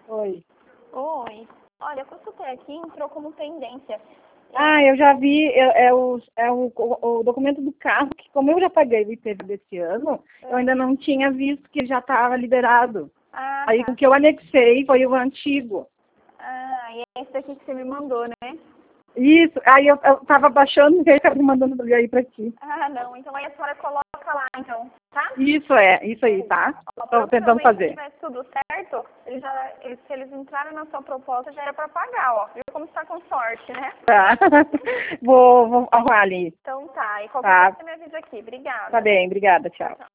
Oi. Oi. Olha, eu consultei aqui, entrou como pendência. Ah, eu já vi, o documento do carro, que como eu já paguei o IPVA desse ano, eu ainda não tinha visto que já estava liberado. Ah, Aí tá. o que eu anexei foi o antigo. Ah, e é esse daqui que você me mandou, né? Isso, aí eu tava baixando e aí tava mandando aí pra ti. Ah, não. Então aí a senhora coloca lá, então, tá? Isso aí, tá? Ó, Tô tentando provavelmente, se fazer. tivesse tudo certo, se eles entraram na sua proposta, já era pra pagar, ó. Viu como está com sorte, né? Tá. Vou arrumar ali. Então tá. E qualquer Tá. coisa você me avisa aqui. Obrigada. Tá bem, obrigada, tchau.